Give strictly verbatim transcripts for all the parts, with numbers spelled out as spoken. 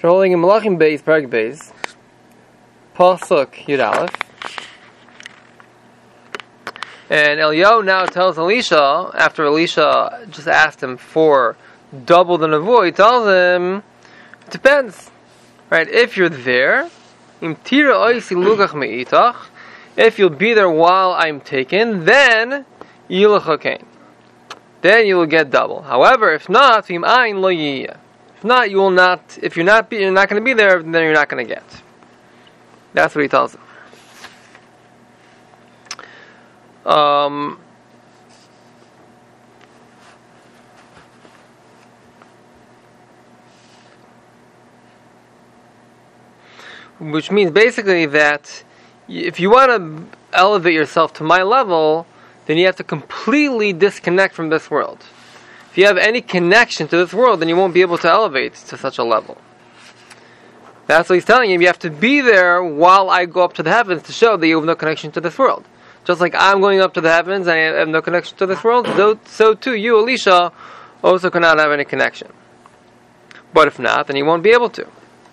So holding in Malachim Beis, Perek Beis, Pasuk Yud Aleph. And Eliyahu now tells Elisha, after Elisha just asked him for double the nevuah, he tells him, it depends, right? If you're there, if you'll be there while I'm taken, then then you will get double. However, if not, if not, you will not. If you're not, you're not going to be there, then you're not going to get. That's what he tells him. Um, which means basically that if you want to elevate yourself to my level, then you have to completely disconnect from this world. If you have any connection to this world, then you won't be able to elevate to such a level. That's what he's telling him. You have to be there while I go up to the heavens to show that you have no connection to this world. Just like I'm going up to the heavens and I have no connection to this world, so too you, Elisha, also cannot have any connection. But if not, then you won't be able to.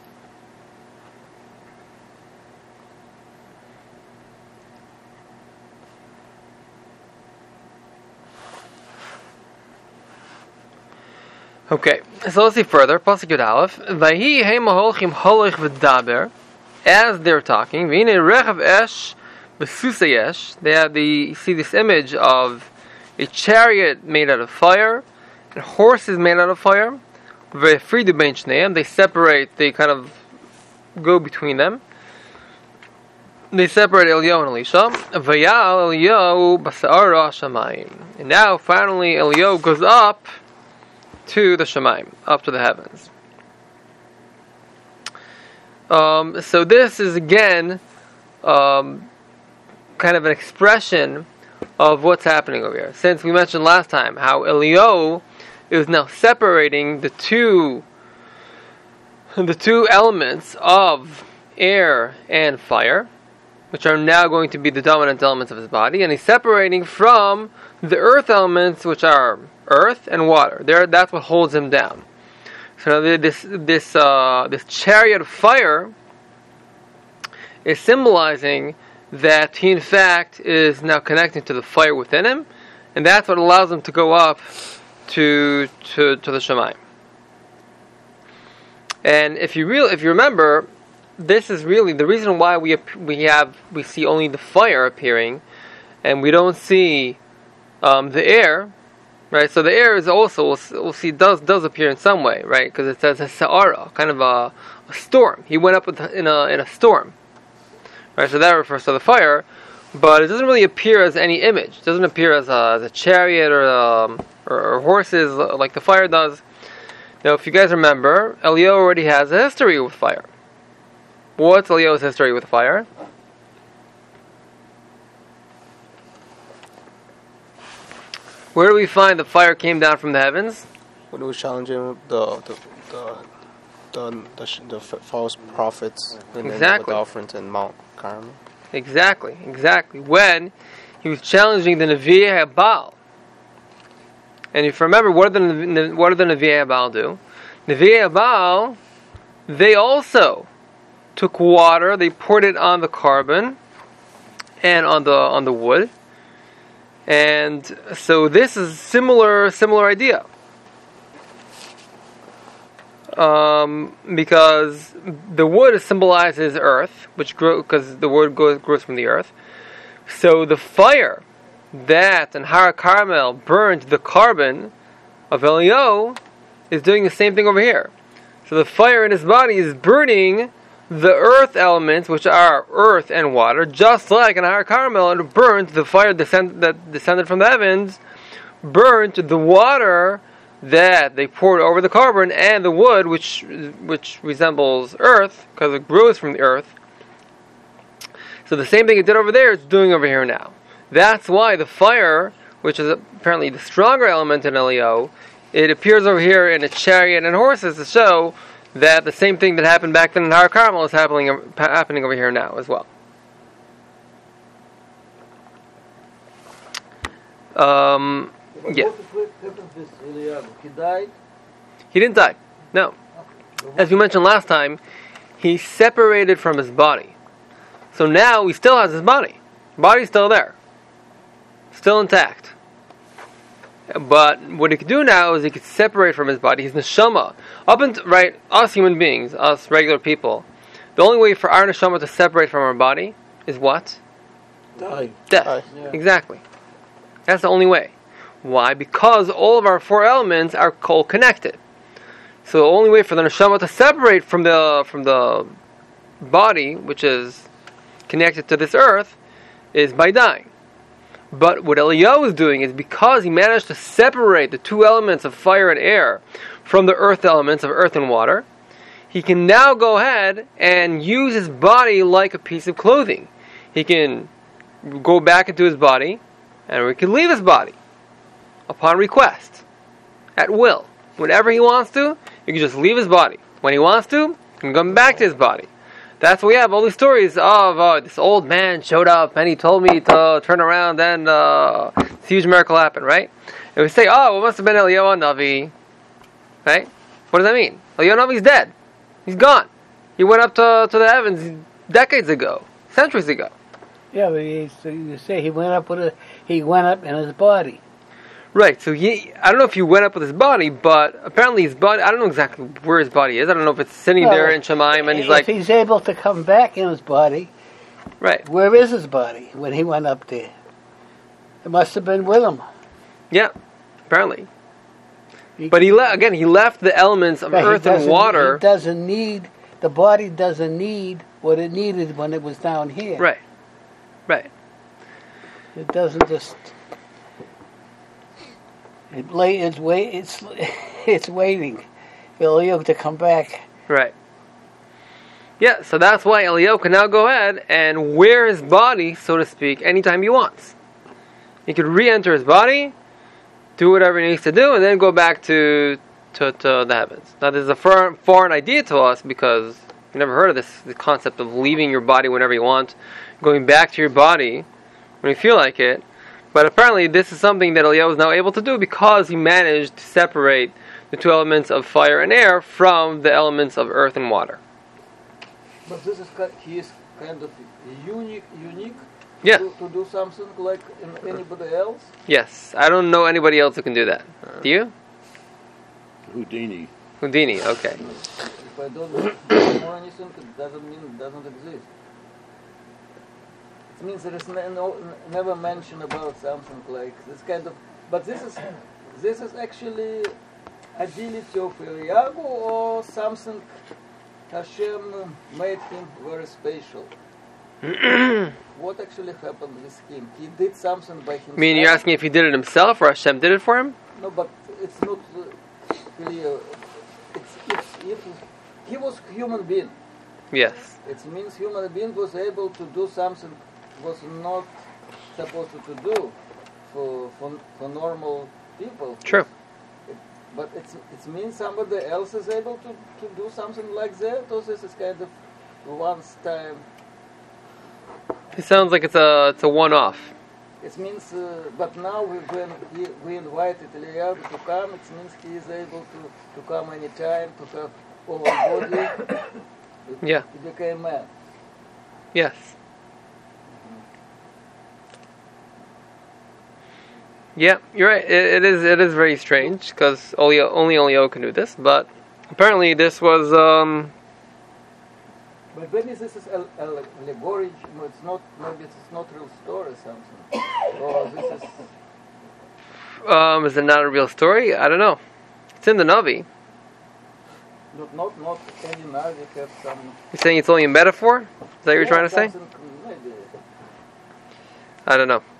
Okay, so let's see further. Pasuk Yud Aleph. Vayhi heima holchim holoch v'daber. As they're talking, v'hine rechav esh v'susa yesh. They have the you see this image of a chariot made out of fire and horses made out of fire. V'fridu bein shneim. They separate. They kind of go between them. They separate Eliyahu and Elisha. Vayal Eliyahu b'sa'ara shamayim. And now finally Eliyahu goes up to the Shemaim, up to the heavens. Um, so this is again um, kind of an expression of what's happening over here. Since we mentioned last time how Eliyahu is now separating the two the two elements of air and fire, which are now going to be the dominant elements of his body, and he's separating from the earth elements, which are earth and water. There, that's what holds him down. So this this uh, this chariot of fire is symbolizing that he, in fact, is now connecting to the fire within him, and that's what allows him to go up to to to the Shemaim. And if you real if you remember, this is really the reason why we we have we see only the fire appearing, and we don't see um, the air. Right, so the air is also, we'll, we'll see, does does appear in some way, right? Because it says a sa'ara, kind of a, a storm. He went up with, in a in a storm, right? So that refers to the fire, but it doesn't really appear as any image. It doesn't appear as a, as a chariot or, um, or or horses like the fire does. Now, if you guys remember, Eliyahu already has a history with fire. What's Eliyahu's history with fire? Where do we find the fire came down from the heavens? When he was challenging the the the the, the, the false prophets and exactly. with the offerings in Mount Carmel. Exactly, exactly. When he was challenging the Nevi'ei Baal. And if you remember, what did the what did the Nevi'ei Baal do? Nevi'ei Baal, they also took water, they poured it on the carbon and on the on the wood. And so this is similar similar idea. Um, because the wood symbolizes earth, which grow because the wood grows, grows from the earth. So the fire that in Har Carmel burned the carbon of Eliyahu is doing the same thing over here. So the fire in his body is burning the earth elements, which are earth and water, just like in Har Carmel, it burnt the fire descend, that descended from the heavens, burnt the water that they poured over the carbon and the wood, which which resembles earth because it grows from the earth. So the same thing it did over there, it's doing over here now. That's why the fire, which is apparently the stronger element in Eliyahu, it appears over here in a chariot and horses to show that the same thing that happened back then in Har Carmel is happening happening over here now as well. Um, yeah. He died? He didn't die. No. as we mentioned last time, he separated from his body. So now he still has his body. Body's still there. Still intact. But what he could do now is he could separate from his body, his neshama. Up until, right, us human beings, us regular people, the only way for our neshama to separate from our body is what? Die. Death. Die. Yeah. Exactly. That's the only way. Why? Because all of our four elements are all connected. So the only way for the neshama to separate from the from the body, which is connected to this earth, is by dying. But what Eliyahu is doing is because he managed to separate the two elements of fire and air from the earth elements of earth and water, he can now go ahead and use his body like a piece of clothing. He can go back into his body, and he can leave his body upon request, at will. Whenever he wants to, he can just leave his body. When he wants to, he can come back to his body. That's why we have all these stories of uh, this old man showed up and he told me to turn around and uh, this huge miracle happened, right? And we say, oh, it must have been Eliyahu Navi, right? What does that mean? Eliyahu Navi's dead. He's gone. He went up to, to the heavens decades ago, centuries ago. Yeah, but he, so you say he went up with a, he went up in his body. Right, so he, I don't know if he went up with his body, but apparently his body, I don't know exactly where his body is. I don't know if it's sitting Well, there in Shemaim and he's if like, he's able to come back in his body, right, where is his body when he went up there? It must have been with him. yeah, apparently. He, But he le- again, he left the elements of but he earth and doesn't- water. He doesn't need, the body doesn't need what it needed when it was down here. Right, right. It doesn't just. It lay. It's wait. It's it's waiting for Eliyahu to come back. Right. Yeah, so that's why Eliyahu can now go ahead and wear his body, so to speak, anytime he wants. He could re-enter his body, do whatever he needs to do, and then go back to to, to the heavens. Now, this is a foreign, foreign idea to us because we never heard of this the concept of leaving your body whenever you want, going back to your body when you feel like it. But apparently this is something that Eliyahu is now able to do because he managed to separate the two elements of fire and air from the elements of earth and water. But this is ki- he is kind of unique, unique Yeah. to, to do something like in anybody else. Yes. I don't know anybody else who can do that. Do you? Houdini. Houdini, okay. If I don't know anything, it doesn't mean it doesn't exist. It means there is ne- no, n- never mention about something like this kind of. But this is this is actually ability of Eliyahu or something Hashem made him very special. What actually happened with him? He did something by himself. I mean, you're asking if he did it himself or Hashem did it for him? No, but it's not uh, clear. It's, it's, if he was human being. Yes. It means human being was able to do something was not supposed to do for for, for normal people. True. It, but it's, it means somebody else is able to, to do something like that, or this is kind of once time. It sounds like it's a it's a one-off. It means, uh, but now we, when he, we invited Eliyahu to come, it means he is able to, to come anytime, to have all body. Yeah. He became man. Yes. Yeah, you're right. It, it is it is very strange because only only Eliyahu can do this, but apparently this was um, But maybe this is al- al- allegory. It's not. Maybe it's not real story. Something. Or this is. um is it not a real story? I don't know. It's in the Navi. Not not not any Navi have some. You're saying it's only a metaphor? Is that what you're trying to say? something Maybe. I don't know.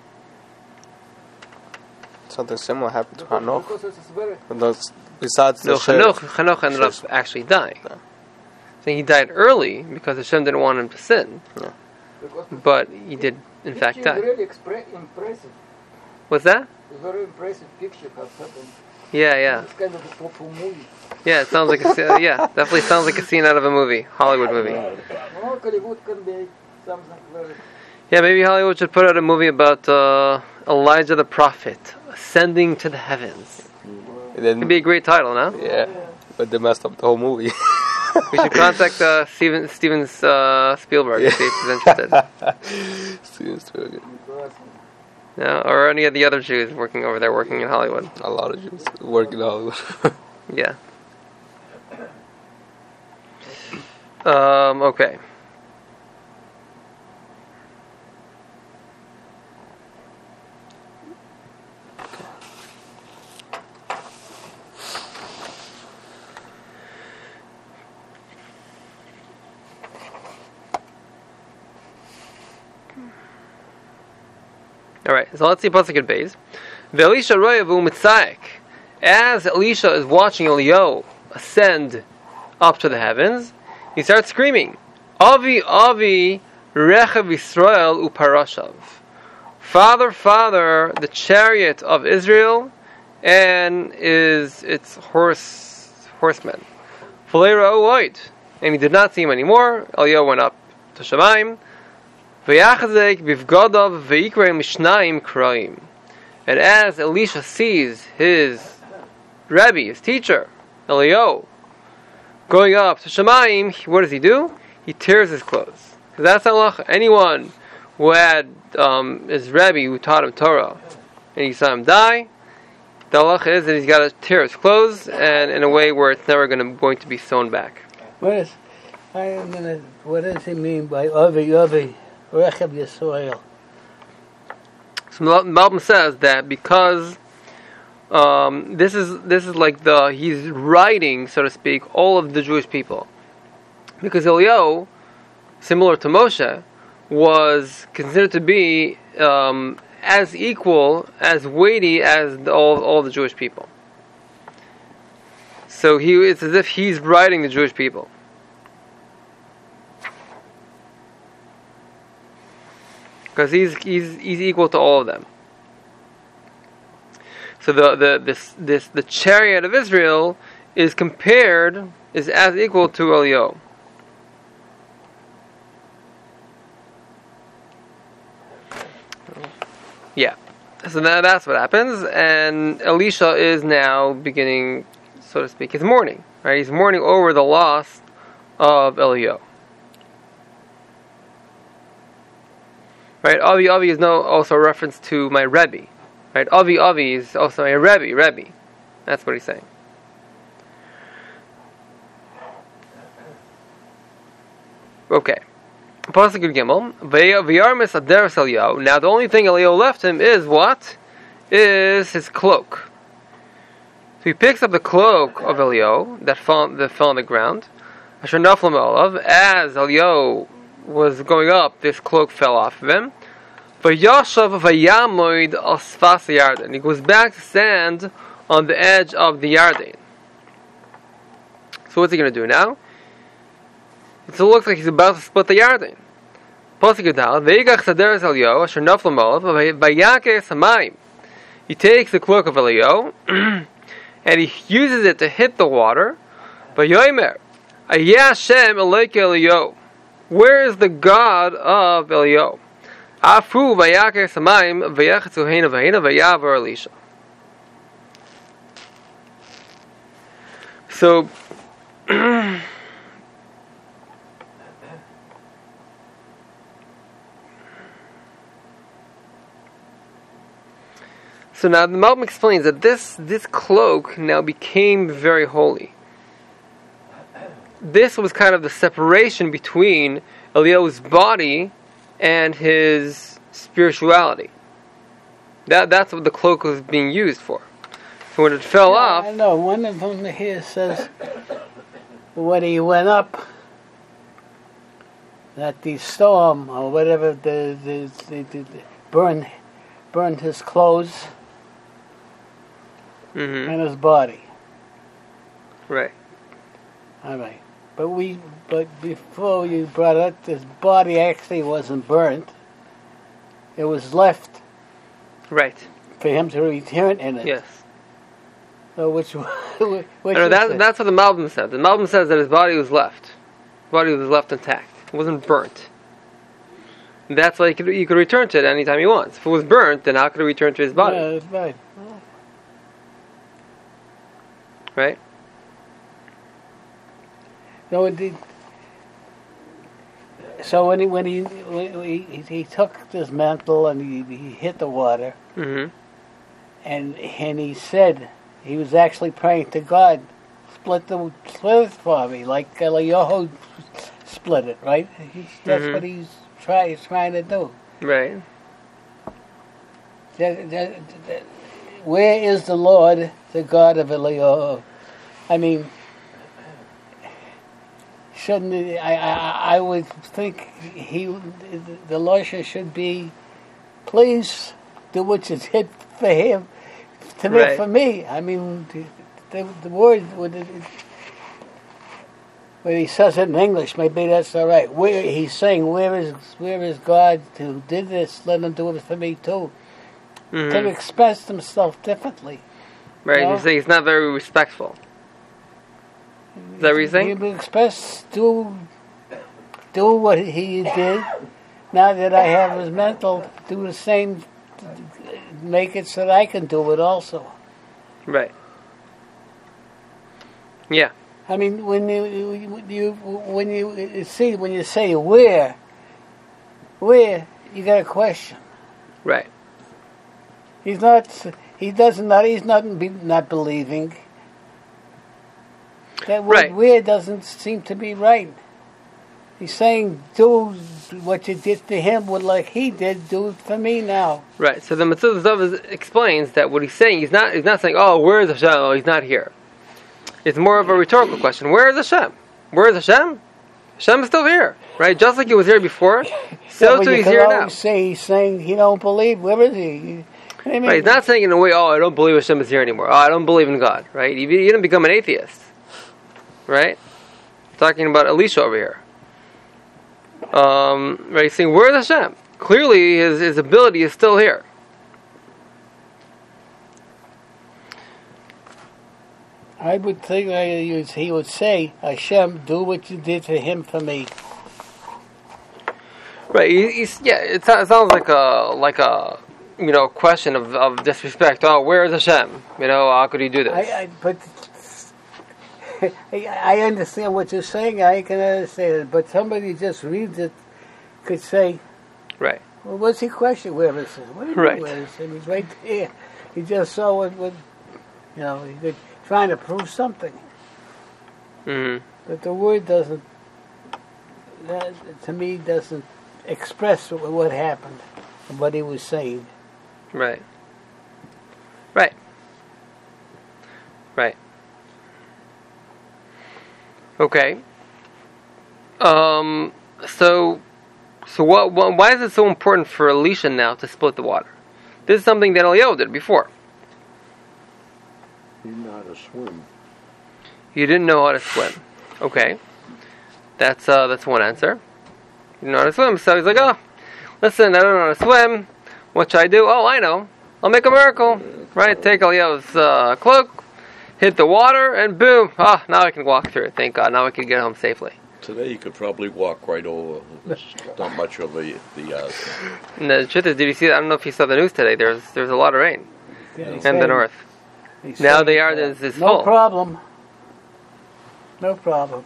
Something similar happened to Because, Hanoch. because this is very. But those, besides the No, share, Hanoch, Hanoch ended up Shares. actually dying. No. So he died early because Hashem didn't want him to sin, Because but he did in fact picture is die. really expre- impressive. What's that? It's very impressive picture has happened. Yeah, yeah, It's kind of a pop movie. yeah. It sounds like a se- yeah, definitely sounds like a scene out of a movie, Hollywood movie. No, Hollywood can be something very. Yeah, maybe Hollywood should put out a movie about uh, Elijah the prophet ascending to the heavens. then, It'd be a great title, no? yeah, but they messed up the whole movie. We should contact uh, Steven Steven uh, Spielberg and see if he's interested. Steven Spielberg. Yeah, or any of the other Jews working over there, working in Hollywood. A lot of Jews work in Hollywood. Yeah. Um, okay. All right, so let's see Pasuk at Beis. Ve'elisha royavu mitzaek. As Elisha is watching Eliyahu ascend up to the heavens, he starts screaming, Avi, Avi, Rechav Yisrael uparashav. Father, Father, the chariot of Israel and is its horse horsemen. Fulera oid. And he did not see him anymore. Eliyahu went up to Shemaim. V'yachazek bivgadav v'yikra mishnaim kraim. And as Elisha sees his Rebbe, his teacher, Eliyahu, going up to Shemaim, what does he do? He tears his clothes. Because that's halacha. Anyone who had um, his Rebbe who taught him Torah, and he saw him die, the halacha is that he's got to tear his clothes, and in a way where it's never going to going to be sewn back. What is? I am gonna. What does he mean by Avi Avi Rechav Yisrael? So Malbim says that because um, this is this is like the he's writing, so to speak, all of the Jewish people, because Eliyahu, similar to Moshe, was considered to be um, as equal, as weighty as the, all all the Jewish people. So he it's as if he's writing the Jewish people. Because he's he's he's equal to all of them. So the the this this the chariot of Israel is compared is as equal to Eliyahu. Yeah. So that, that's what happens, and Elisha is now beginning, so to speak, his mourning. Right? He's mourning over the loss of Eliyahu. Right, Avi Avi is no also a reference to my Rebbe. Right, Avi Avi is also my Rebbe, Rebbe. That's what he's saying. Okay. Pasuk Gimel. V'yarmis aderes Eliyahu. Now the only thing Eliyahu left him is what? Is his cloak. So he picks up the cloak of Eliyahu that fell, that fell on the ground. Asher naflam olav. As Eliyahu was going up, this cloak fell off of him. Vayashav vayamoid al sfas Yarden. He goes back to stand on the edge of the Yarden. So what's he going to do now? So it looks like he's about to split the Yarden. Pasuk Yudal. Veigach saderes Eliyahu asher naflam olav vayakeh samayim. He takes the cloak of Eliyahu and he uses it to hit the water. Vayomer Ayeh Hashem Eloke Eliyahu. Where is the God of Eliyahu? Afu vayakeh samayim vayachetzu heina v'heina vayavar Elisha. So, so now the Malbim explains that this this cloak now became very holy. This was kind of the separation between Eliyahu's body and his spirituality. That that's what the cloak was being used for. So when it fell Yeah, off, I know. One of them here says when he went up, that the storm or whatever the the, the, the, the burned burned his clothes mm-hmm. and his body. Right. All right. But we, but before you brought it, his body actually wasn't burnt. It was left Right. for him to return in it. Yes. So which, which No, is that, it? that's what the Malbim says. The Malbim says that his body was left. His body was left intact. It wasn't burnt. That's why he could, he could return to it anytime he wants. If it was burnt, then how could he return to his body? Yeah, that's right. Right? No, it did. So when he when he when he, he took this mantle and he, he hit the water, Mm-hmm. and and he said he was actually praying to God, split the split it for me, like Eliyahu split it, right? He, that's Mhm. what he's try, he's trying to do. Right. That- that- that- where is the Lord, the God of Eliyahu? I mean, shouldn't it, I, I I would think he the Lord should be, please do what you did for him, to me, Right. for me. I mean, the, the, the word when it, when he says it in English, maybe that's all right. Where he's saying, where is where is God who did this? Let him do it for me too. To Mm-hmm. express himself differently. Right. No. You say he's not very respectful. Is that what you're saying? He express do do what he did. Now that I have his mental, do the same. Make it so that I can do it also. Right. Yeah. I mean, when you when you when you see when you say where, where you got a question. Right. He's not. He doesn't. Not. He's not. Be, not believing. That word Right. where doesn't seem to be right. He's saying, "Do what you did to him, what like he did, do it for me now." Right. So the Mitzvah Zav explains that what he's saying, he's not. He's not saying, "Oh, where is Hashem?" Oh, he's not here. It's more of a rhetorical question. Where is Hashem? Where is Hashem? Hashem is still here, right? Just like he was here before, so but too you he's can here always now. say he's saying he don't believe. Where is he? I mean, Right. He's not saying in a way, "Oh, I don't believe Hashem is here anymore." Oh, I don't believe in God. Right? You, you didn't become an atheist. Right? Talking about Elisha over here. Um, right? He's saying, where is Hashem? Clearly, his, his ability is still here. I would think that he would say, "Hashem, do what you did to him for me." Right? He, he's, yeah. It, so- it sounds like a like a you know question of, of disrespect. Oh, where is Hashem? You know, how could he do this? I, I but I, I understand what you're saying. I can understand it, but somebody just reads it could say, right. "Well, what's he question? Where is it? What do you mean, Right. where is it? He's right there. He just saw what, what you know. He's trying to prove something, Mm-hmm. but the word doesn't. That, to me, doesn't express what, what happened and what he was saying. Right. Right. Right. Okay. Um. So, so what, what? Why is it so important for Elisha now to split the water? This is something that Eliyahu did before. You know how to swim. He didn't know how to swim. Okay. That's uh. That's one answer. He didn't know how to swim, so he's like, oh, listen, I don't know how to swim. What should I do? Oh, I know. I'll make a miracle. Right? Take Eliyahu's uh, cloak, hit the water, and boom. Ah, now I can walk through it. Thank God. Now I can get home safely. Today you could probably walk right over. It's not much of a the. Uh, And the truth is, did you see that? I don't know if you saw the news today. There's there's a lot of rain He's in the saying- north. he's Now saying, they are. uh, This is no full. problem. No problem.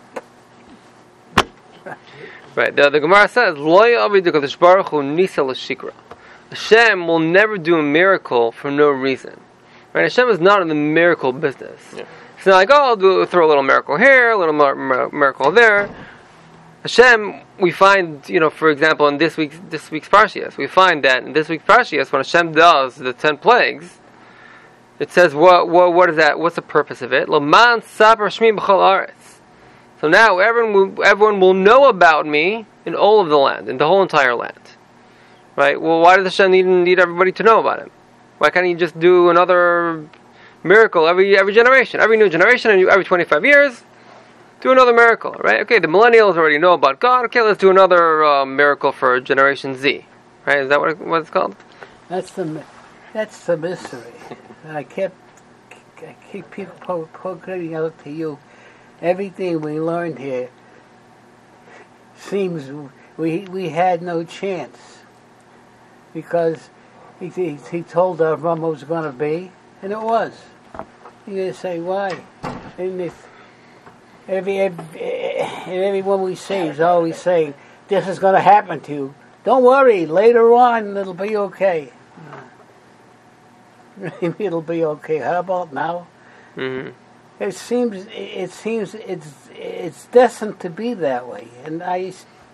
Right. The, the Gemara says, "Lo ya'avidu kadosh baruch hu nisa l'shikra." Hashem will never do a miracle for no reason. Right? Hashem is not in the miracle business. Yeah. It's not like, oh, I'll do throw a little miracle here, a little mir- mir- miracle there. Hashem, we find, you know, for example, in this week's this week's Parshias, we find that in this week's Parshias, when Hashem does the ten plagues, it says, what what what is that? What's the purpose of it? L'man saper shmi b'chol haaretz. So now everyone will, everyone will know about me in all of the land, in the whole entire land. Right? Well, why does Hashem need, need everybody to know about him? Why can't he just do another miracle every every generation, every new generation, and every twenty-five years? Do another miracle, right? Okay, the millennials already know about God. Okay, let's do another uh, miracle for Generation Z. Right? Is that what, it, what it's called? That's the mi- that's the mystery. I kept I keep people po- pointing out to you. Everything we learned here seems we we had no chance because he he, he told our Avram what it was going to be, and it was. You're going to say why? And if every, every and everyone we see is always saying, "This is going to happen to you. Don't worry. Later on, it'll be okay. It'll be okay." How about now? Mm-hmm. It seems. It seems it's it's destined to be that way, and I.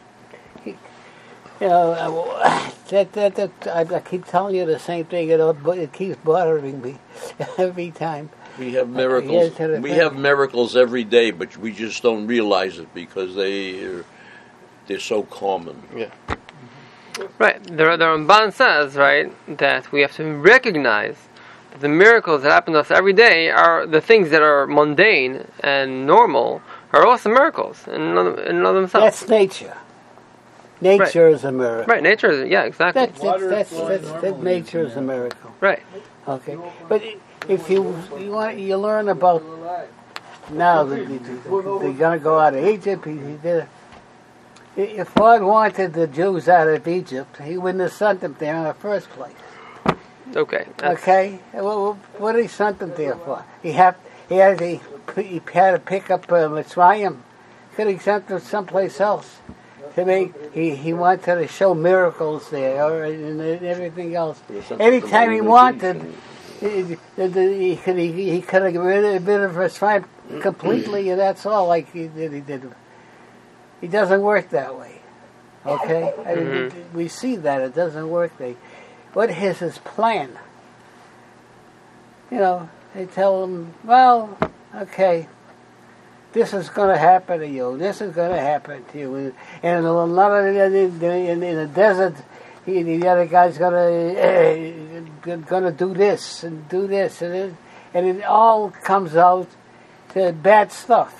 You know, that, that, that, I, I keep telling you the same thing. It, it keeps bothering me every time. We have miracles. Uh, We have miracles every day, but we just don't realize it because they are, they're so common. Yeah. Right. The, the Ramban says, right, that we have to recognize that the miracles that happen to us every day are the things that are mundane and normal are also miracles in and of, in and of themselves. That's nature. Nature Right. is a miracle. Right. Nature is, yeah, exactly. That's, that's, that's, that's, that nature is a miracle. Right. Okay. But if you you want you learn about now that you- they're going to go out of Egypt, he, he did. If God wanted the Jews out of Egypt, He wouldn't have sent them there in the first place. Okay. That's- Okay, well, what did He sent them there for? He had he had to, he had to pick up uh, Mitzrayim. Could He sent them someplace else? To make he he wanted to show miracles there or and everything else. Anytime he wanted, he, he could he, he could have rid of, rid of Mitzrayim completely, and that's all. Like he did, he did. He doesn't work that way. Okay, I mean, Mhm. we see that it doesn't work. They, what is his plan? You know, they tell him, well, okay, this is going to happen to you. This is going to happen to you. And, and a lot of the, in, in the desert, he, the other guy's going to uh, going to do this and do this, and it, and it all comes out to bad stuff.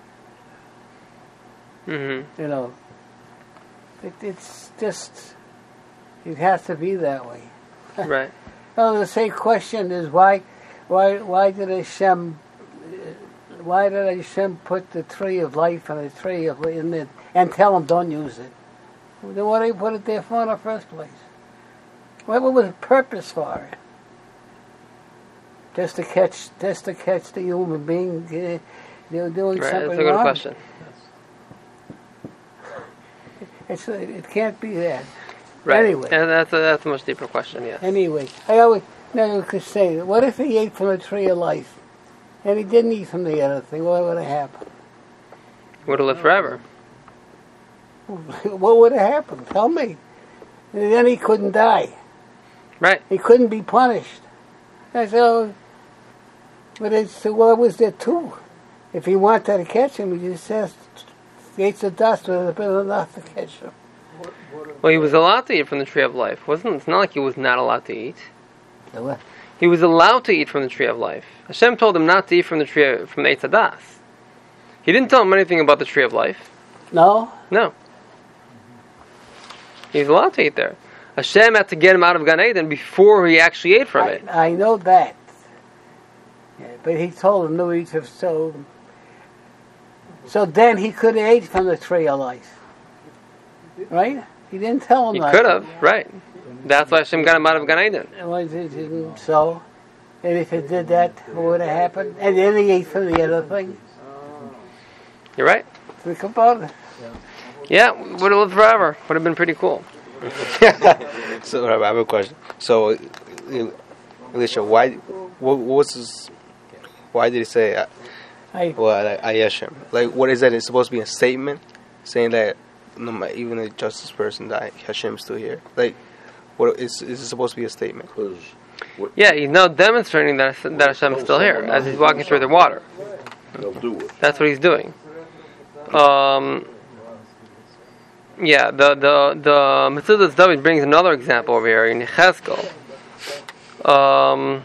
Mm-hmm. You know, it, it's just it has to be that way. Right. Well, the same question is why, why, why did Hashem, why did Hashem put the tree of life and the tree of in it and tell them don't use it? Then what did He put it there for in the first place? What was the purpose for it? Just to catch, just to catch the human being uh, doing Right. That's something a good wrong. question. It's, it can't be that. Right. Anyway. And that's a, that's a much deeper question. Yes. Anyway, I always never could say, what if he ate from the tree of life, and he didn't eat from the other thing? What would have happened? Would have lived forever. What would have happened? Tell me. And then he couldn't die. Right. He couldn't be punished. I said, oh, but it's well, it was there too. If he wanted to catch him, he just says, he ate the dust would have been enough to catch him. Well, he was allowed to eat from the tree of life, wasn't it? It's not like he was not allowed to eat. The what? He was allowed to eat from the tree of life. Hashem told him not to eat from the tree of, from the Eitz Hadas. He didn't tell him anything about the tree of life. No? No. He was allowed to eat there. Hashem had to get him out of Gan Eden before he actually ate from I, it. I know that. Yeah, but he told him no eat of so. So then he could have ate from the tree of life. Right? He didn't tell him He that. could have, right. That's why Hashem got him out of Gan Eden. Was it didn't so? And if it did that, what would have happened? And then he ate from the other thing. You're right. Think about it. Yeah, would have lived forever. Would have been pretty cool. So I have a question. So, uh, Alicia, why? What, what's this? Why did he say? Uh, I, well, I, I Hashem. Like, what is that? It's supposed to be a statement saying that no matter, even a justice person died, Hashem's still here. Like, what is is it supposed to be a statement? 'Cause what Yeah, he's now demonstrating that, that Hashem is still here as he's walking through the water. they'll do it. That's what he's doing. Um, yeah, the the the Metzudas David brings another example over here in Cheskel. Um,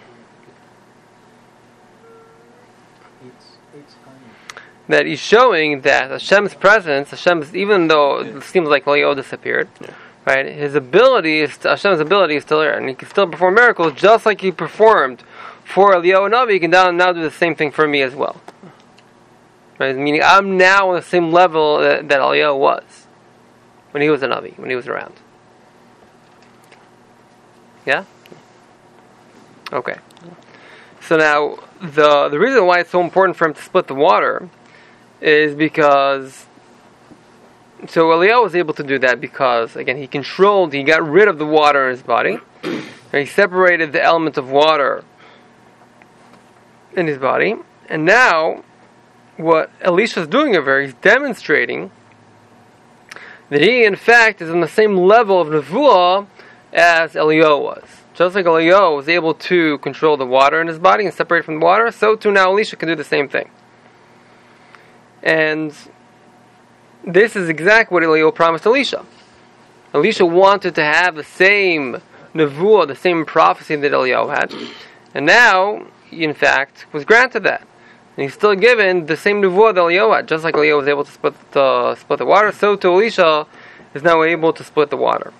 that he's showing that Hashem's presence, Hashem's, even though it seems like Leo disappeared, Yeah. right? His ability is Hashem's ability is still there, and he can still perform miracles just like he performed for Eliyahu Navi. He can now now do the same thing for me as well. Right? Meaning, I'm now on the same level that, that Eliyahu was when he was a Navi, when he was around. Yeah. Okay. So now the the reason why it's so important for him to split the water is because so Eliyahu was able to do that because, again, he controlled, he got rid of the water in his body. And he separated the element of water in his body. And now, what Elisha is doing over here, he's demonstrating that he, in fact, is on the same level of Nevuah as Eliyahu was. Just like Eliyahu was able to control the water in his body and separate from the water, so too now Elisha can do the same thing. And this is exactly what Eliyahu promised Elisha. Elisha wanted to have the same Nevuah, the same prophecy that Eliyahu had. And now, he, in fact, was granted that. And he's still given the same Nevuah that Eliyahu had. Just like Eliyahu was able to split the, split the water, so too Elisha is now able to split the water.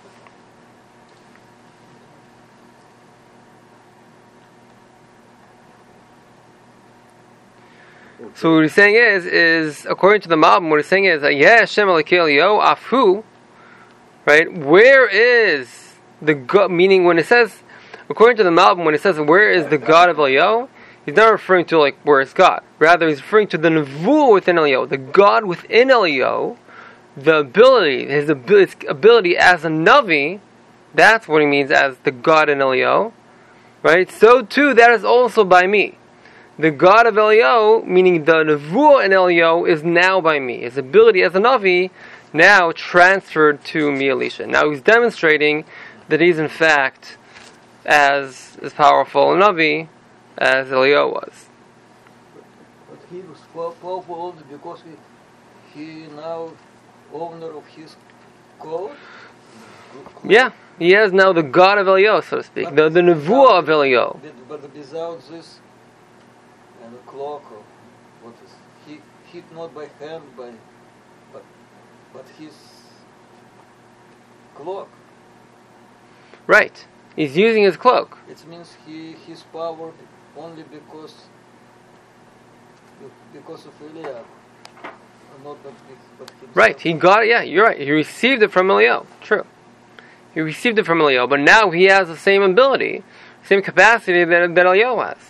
So what he's saying is, is according to the Malbim, what he's saying is, yeah, Hashem Elokei Eliyahu Afu, right? Where is the God? Meaning, when it says, according to the Malbim, when it says, where is the God of Eliyahu? He's not referring to like where is God. Rather, he's referring to the Nevuah within Eliyahu, the God within Eliyahu, the ability, his ability as a Navi. That's what he means as the God in Eliyahu, right? So too, that is also by me. The God of Eliyahu, meaning the Nevuah in Eliyahu, is now by me. His ability as a Navi now transferred to me, Elisha. Now he's demonstrating that he's in fact as as powerful a Navi as Eliyahu was. But he was powerful only because he, he now owner of his code. Yeah, he has now the God of Eliyahu, so to speak, but the, the Nevuah of Eliyahu. But without this and a clock, or what is he hit not by hand, by but but his cloak. Right, he's using his cloak. It means he his power only because because of Eliyahu, not but, but himself. Right, he got it. Yeah, you're right. He received it from Eliyahu. True, he received it from Eliyahu, but now he has the same ability, same capacity that that Eliyahu has.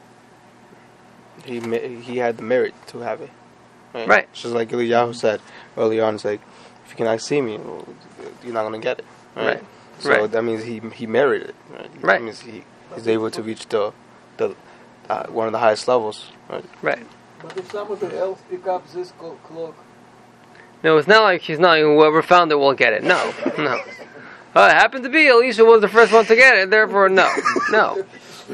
He he had the merit to have it. Right. Right. Just like Eliyahu said early on, it's like, if you cannot see me, well, you're not going to get it. Right. Right. So right. that means he he merited it. Right. Right. That means he is able to reach the the uh, one of the highest levels. Right. Right. But if somebody else pick up this clo- clock, No, it's not like he's not. Whoever found it will get it. No, no. Uh, it happened to be Elisha was the first one to get it. Therefore, no, no.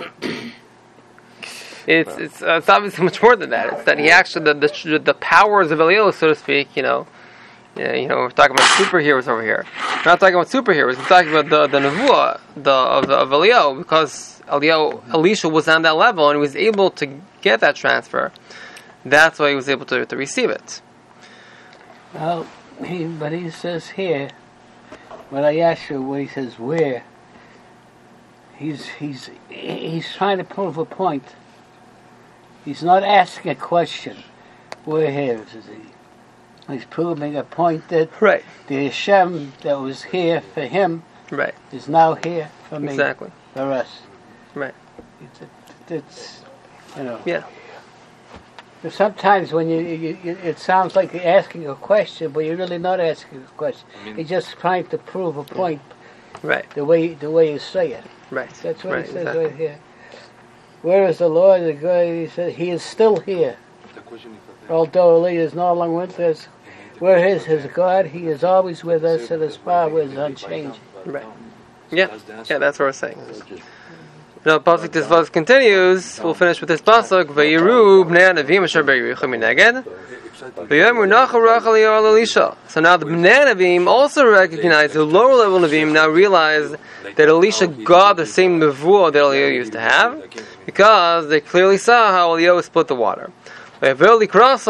It's it's, uh, it's obviously much more than that. It's that he actually the the, the powers of Eliyahu, so to speak. You know, yeah, you know, we're talking about superheroes over here. We're not talking about superheroes. We're talking about the the nevuah the of, of Eliyahu, because Eliyahu Elisha was on that level and he was able to get that transfer. That's why he was able to to receive it. Well, he, but he says here, when I ask you where he says where, he's he's he's trying to prove a point. He's not asking a question. Where is he? He's proving a point that Right. the Hashem that was here for him Right. is now here for me, Exactly. for us. Right. It's, it's you know. Yeah. But sometimes when you, you, you, it sounds like you're asking a question, but you're really not asking a question. I mean, You're just trying to prove a point. Right. The way the way you say it. Right. That's what right. he says exactly. right here. Where is the Lord? The God, he said, he is still here. Although Eli is no longer with us, where is his God? He is always with us, and his power is unchanging. Right. Yeah. Yeah. That's what we're saying. Now, pasuk this verse continues. We'll finish with this pasuk. Vayiru bnei Anavim asher b'Yericho mineged. V'yomer Nachav Rachel Eliyahu Elisha. So now the bnei Anavim also recognize, the lower level Navim now realize that Elisha got the same nevuah that Eliyahu used to have, because they clearly saw how Eliyahu split the water. You know,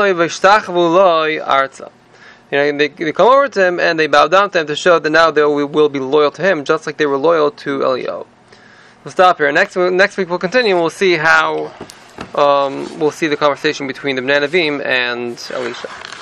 they, they come over to him and they bow down to him to show that now they will, will be loyal to him, just like they were loyal to Eliyahu. We'll stop here. Next next week we'll continue. We'll see how um, we'll see the conversation between the Bnei Anavim and Elisha.